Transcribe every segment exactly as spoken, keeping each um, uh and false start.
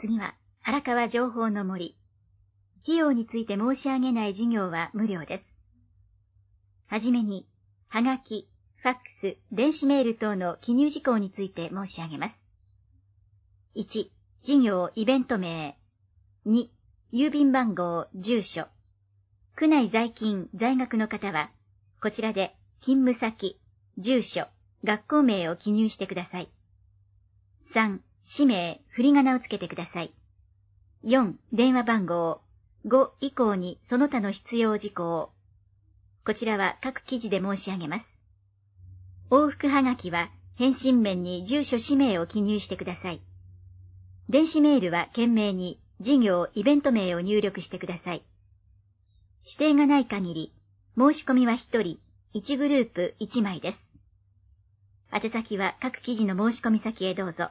次は、荒川情報の森。費用について申し上げない事業は無料です。はじめに、はがき、ファックス、電子メール等の記入事項について申し上げます。いち、事業イベント名。に、郵便番号、住所。区内在勤、在学の方は、こちらで勤務先、住所、学校名を記入してください。さん、氏名、振り仮名をつけてください。よん、電話番号。ご以降にその他の必要事項。こちらは各記事で申し上げます。往復はがきは返信面に住所氏名を記入してください。電子メールは懸命に事業イベント名を入力してください。指定がない限り、申し込みはひとり、いちグループいちまいです。宛先は各記事の申し込み先へどうぞ。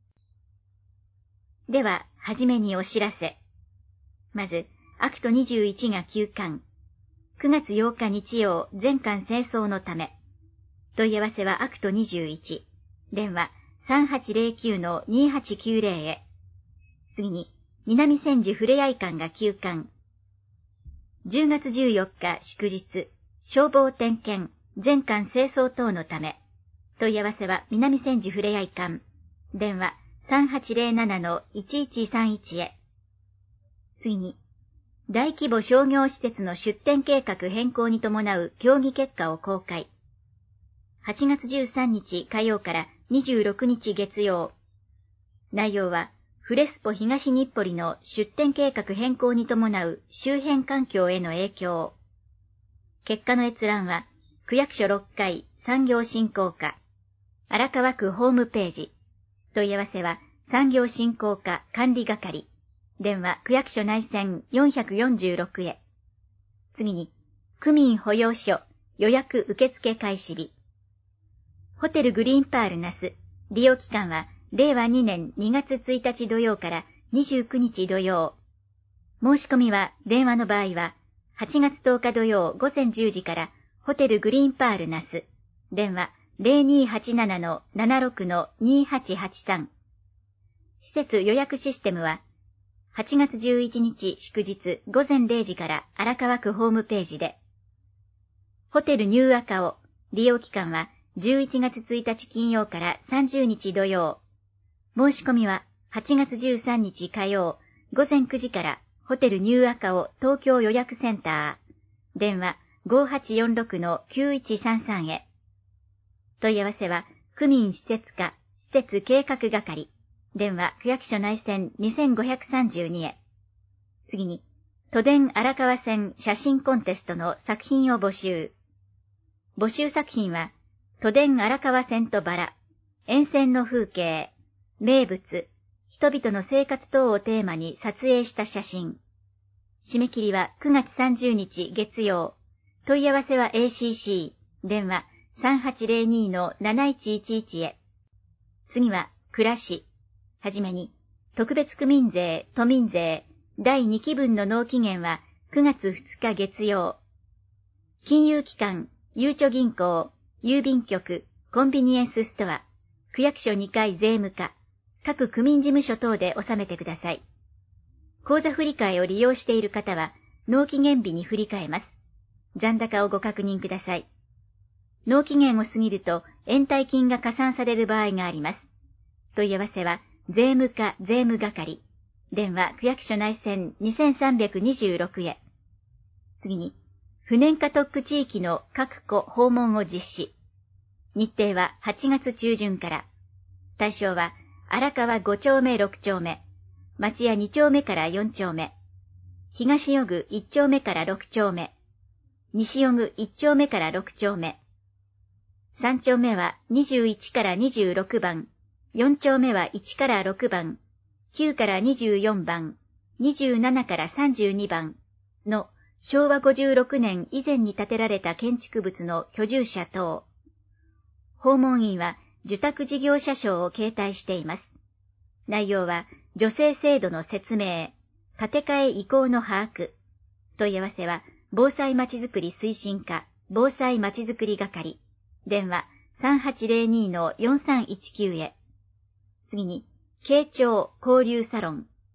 では、はじめにお知らせ。まず、アクトにじゅういちが休刊。くがつようか日曜全館清掃のため。問い合わせはアクトにじゅういち。電話 さんはちゼロきゅうのにはちきゅうゼロ へ。次に、南千住ふれあい館が休館。じゅうがつじゅうよっか祝日、消防点検、全館清掃等のため。問い合わせは南千住ふれあい館。電話 さんはちゼロななのいちいちさんいち へ。次に、大規模商業施設の出店計画変更に伴う協議結果を公開。はちがつじゅうさんにち火曜からにじゅうろくにち月曜。内容は、フレスポ東日暮里の出店計画変更に伴う周辺環境への影響。結果の閲覧は、区役所ろっかい産業振興課、荒川区ホームページ。問い合わせは、産業振興課管理係。電話区役所内線よんよんろくへ。次に、区民保養所予約受付開始日。ホテルグリーンパール那須。利用期間は、れいわにねんにがつついたち土曜からにじゅうくにち土曜。申し込みは、電話の場合は、はちがつとおか土曜ごぜんじゅうじから、ホテルグリーンパール那須。電話ゼロにはちななのななろくのにはちはちさん。施設予約システムは、はちがつじゅういちにち祝日ごぜんれいじから荒川区ホームページで。ホテルニューアカオ。利用期間はじゅういちがつついたち金曜からさんじゅうにち土曜。申し込みははちがつじゅうさんにち火曜ごぜんくじからホテルニューアカオ東京予約センター。電話ごはちよんろくのきゅういちさんさんへ。問い合わせは区民施設課施設計画係。電話区役所内線にせんごひゃくさんじゅうにへ。次に、都電荒川線写真コンテストの作品を募集。募集作品は、都電荒川線とバラ、沿線の風景、名物、人々の生活等をテーマに撮影した写真。締め切りはくがつさんじゅうにち月曜。問い合わせは エーシーシー、電話さんはちゼロにのなないちいちいちへ。次は、暮らし。はじめに、特別区民税、都民税、だいにきぶんの納期限はくがつふつか月曜。金融機関、ゆうちょ銀行、郵便局、コンビニエンスストア、区役所にかい税務課、各区民事務所等で納めてください。口座振替を利用している方は、納期限日に振り替えます。残高をご確認ください。納期限を過ぎると、延滞金が加算される場合があります。問い合わせは、税務課税務係。電話区役所内線にせんさんびゃくにじゅうろくへ。次に、不燃化特区地域の各戸訪問を実施。日程ははちがつちゅうじゅんから。対象は、荒川ごちょうめろくちょうめ、町屋にちょうめからよんちょうめ、東予具いっちょうめからろくちょうめ、西予具いっちょうめからろくちょうめ。さんちょうめはにじゅういちからにじゅうろくばん、よんちょうめはいちからろくばん、きゅうからにじゅうよんばん、にじゅうななからさんじゅうにばんのしょうわごじゅうろくねん以前に建てられた建築物の居住者等。訪問員は受託事業者証を携帯しています。内容は助成制度の説明、建て替え移行の把握。問い合わせは防災まちづくり推進課防災まちづくり係。電話さんはちゼロにのよんさんいちきゅうへ。次に、慶長交流サロン。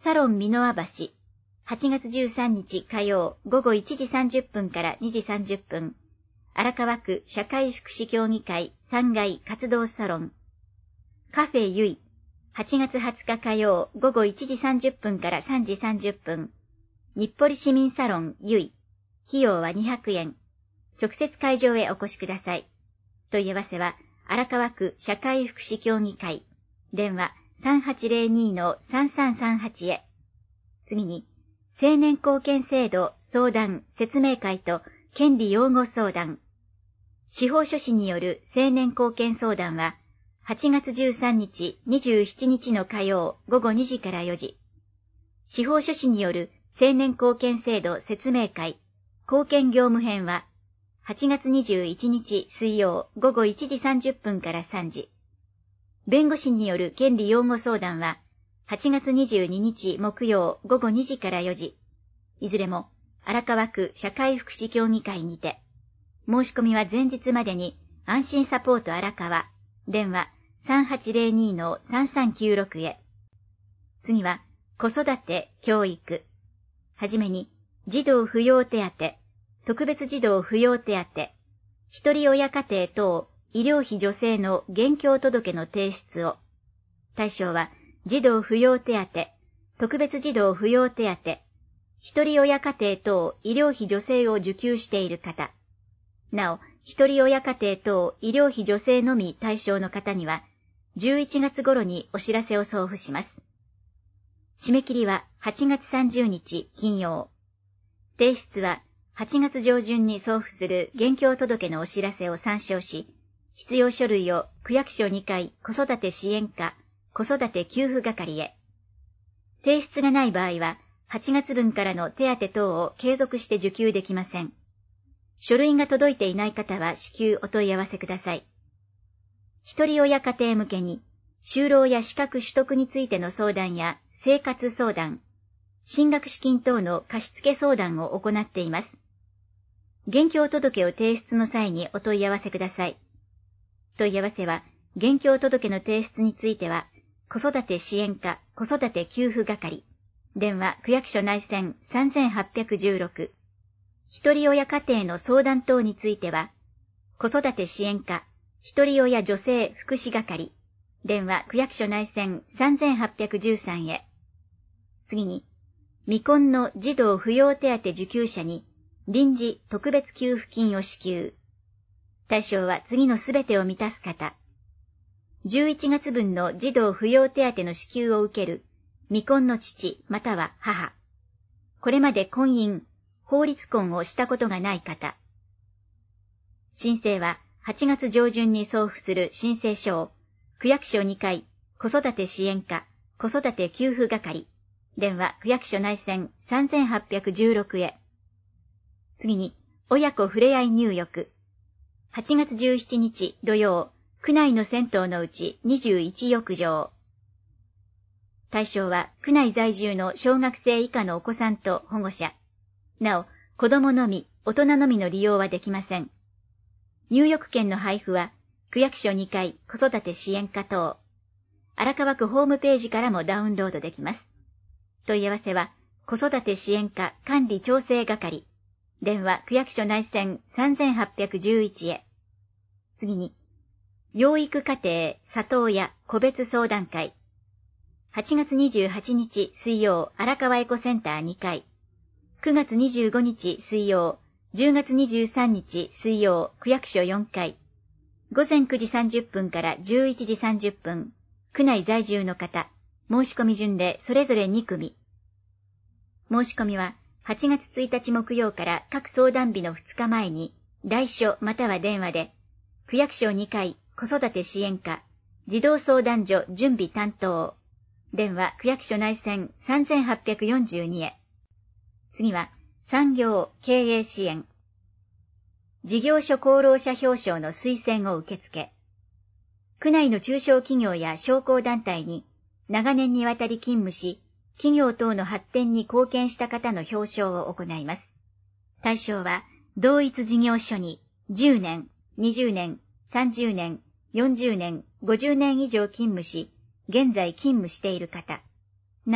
サロン美濃和橋、はちがつじゅうさんにち火曜午後いちじさんじゅっぷんからにじさんじゅっぷん、荒川区社会福祉協議会さんがい活動サロン。カフェゆい、はちがつはつか火曜午後いちじさんじゅっぷんからさんじさんじゅっぷん、日暮里市民サロンゆい、費用はにひゃくえん。直接会場へお越しください。問い合わせは荒川区社会福祉協議会、電話 さんはちゼロに さんさんさんはち へ。次に、青年貢献制度相談説明会と権利擁護相談。司法書士による青年貢献相談は、はちがつじゅうさんにち、にじゅうしちにちの火曜午後にじからよじ。司法書士による青年貢献制度説明会、貢献業務編は、はちがつにじゅういちにち水曜午後いちじさんじゅっぷんからさんじ。弁護士による権利擁護相談は、はちがつにじゅうににち木曜午後にじからよじ。いずれも荒川区社会福祉協議会にて。申し込みは前日までに安心サポート荒川、電話 さんはちゼロに さんさんきゅうろく へ。次は子育て、教育。はじめに児童扶養手当、特別児童扶養手当、一人親家庭等医療費助成の現況届の提出を。対象は児童扶養手当、特別児童扶養手当、一人親家庭等医療費助成を受給している方。なお、一人親家庭等医療費助成のみ対象の方には、じゅういちがつ頃にお知らせを送付します。締め切りははちがつさんじゅうにち金曜。提出ははちがつ上旬に送付する現況届のお知らせを参照し、必要書類を区役所にかい子育て支援課子育て給付係へ。提出がない場合は、はちがつぶんからの手当等を継続して受給できません。書類が届いていない方は至急お問い合わせください。一人親家庭向けに、就労や資格取得についての相談や生活相談、進学資金等の貸付相談を行っています。現況届を提出の際にお問い合わせください。問い合わせは、現況届の提出については、子育て支援課子育て給付係、電話区役所内線さんはっぴゃくじゅうろく。一人親家庭の相談等については、子育て支援課一人親女性福祉係、電話区役所内線さんはっぴゃくじゅうさんへ。次に、未婚の児童扶養手当受給者に臨時特別給付金を支給。対象は次のすべてを満たす方。じゅういちがつぶんの児童扶養手当の支給を受ける未婚の父または母。これまで婚姻、法律婚をしたことがない方。申請ははちがつ上旬に送付する申請書を区役所にかい子育て支援課子育て給付係、電話区役所内線さんはっぴゃくじゅうろくへ。次に、親子ふれあい入浴。はちがつじゅうしちにち土曜、区内の銭湯のうちにじゅういちよくじょう。対象は区内在住の小学生以下のお子さんと保護者。なお、子供のみ、大人のみの利用はできません。入浴券の配布は、区役所にかい子育て支援課等。荒川区ホームページからもダウンロードできます。問い合わせは、子育て支援課管理調整係。電話区役所内線さんはっぴゃくじゅういちへ。次に、養育家庭里親個別相談会。はちがつにじゅうはちにち水曜荒川エコセンターにかい。くがつにじゅうごにち水曜、じゅうがつにじゅうさんにち水曜区役所よんかい。ごぜんくじさんじゅっぷんからじゅういちじさんじゅっぷん。区内在住の方、申し込み順でそれぞれにくみ。申し込みは、はちがつついたち木曜から各相談日のふつかまえに、来書または電話で、区役所にかい子育て支援課、児童相談所準備担当、電話区役所内線さんはっぴゃくよんじゅうにへ。次は、産業経営支援。事業所功労者表彰の推薦を受付。区内の中小企業や商工団体に長年にわたり勤務し、企業等の発展に貢献した方の表彰を行います。対象は、同一事業所にじゅうねん、にじゅうねん、さんじゅうねん、よんじゅうねん、ごじゅうねん以上勤務し、現在勤務している方。なお、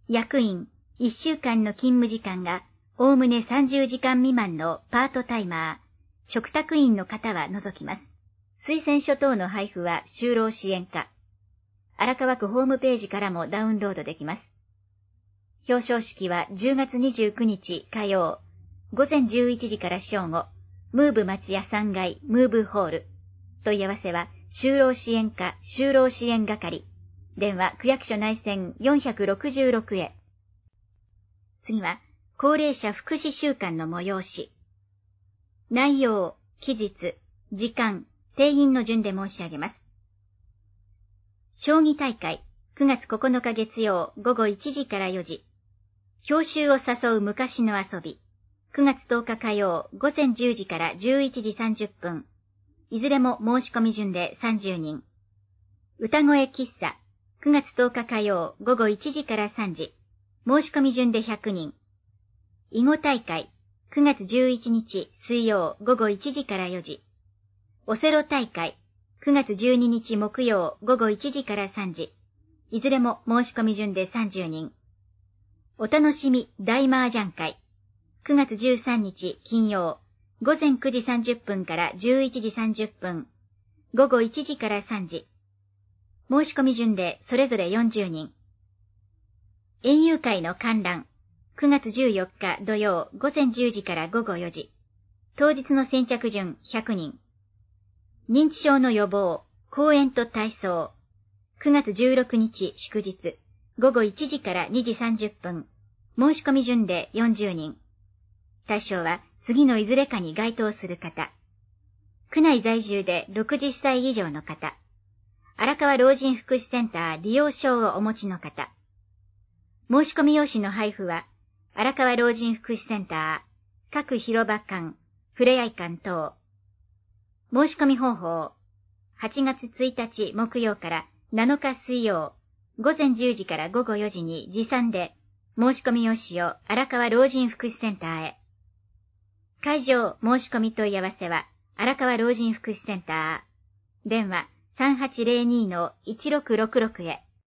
役員、いっしゅうかんの勤務時間がおおむねさんじゅうじかん未満のパートタイマー、嘱託員の方は除きます。推薦書等の配布は就労支援課。荒川区ホームページからもダウンロードできます。表彰式はじゅうがつにじゅうくにち火曜、午前じゅういちじから正午、ムーブ松屋さんがいムーブホール。問い合わせは就労支援課就労支援係。電話区役所内線よんひゃくろくじゅうろくへ。次は、高齢者福祉週間の催し。内容、期日、時間、定員の順で申し上げます。将棋大会、くがつここのか月曜午後いちじからよじ。表彰を誘う昔の遊び。くがつとおか火曜午前じゅうじからじゅういちじさんじゅっぷん。いずれも申し込み順でさんじゅうにん。歌声喫茶。くがつとおか火曜午後いちじからさんじ。申し込み順でひゃくにん。囲碁大会。くがつじゅういちにち水曜午後いちじからよじ。オセロ大会。くがつじゅうににち木曜午後いちじからさんじ。いずれも申し込み順でさんじゅうにん。お楽しみ大麻雀会。くがつじゅうさんにち金曜、午前くじさんじゅっぷんからじゅういちじさんじゅっぷん。午後いちじからさんじ。申し込み順でそれぞれよんじゅうにん。園遊会の観覧。くがつじゅうよっか土曜午前じゅうじから午後よじ。当日の先着順ひゃくにん。認知症の予防、講演と体操。くがつじゅうろくにち祝日、午後いちじからにじさんじゅっぷん。申し込み順でよんじゅうにん。対象は次のいずれかに該当する方。区内在住でろくじゅっさい以上の方。荒川老人福祉センター利用証をお持ちの方。申し込み用紙の配布は、荒川老人福祉センター、各広場館、ふれあい館等。申し込み方法。はちがつついたち木曜からなのか水曜、午前じゅうじから午後よじに持参で、申し込み用紙を荒川老人福祉センターへ。会場申し込み問い合わせは、荒川老人福祉センター。電話さんはちぜろにのいちろくろくろくへ。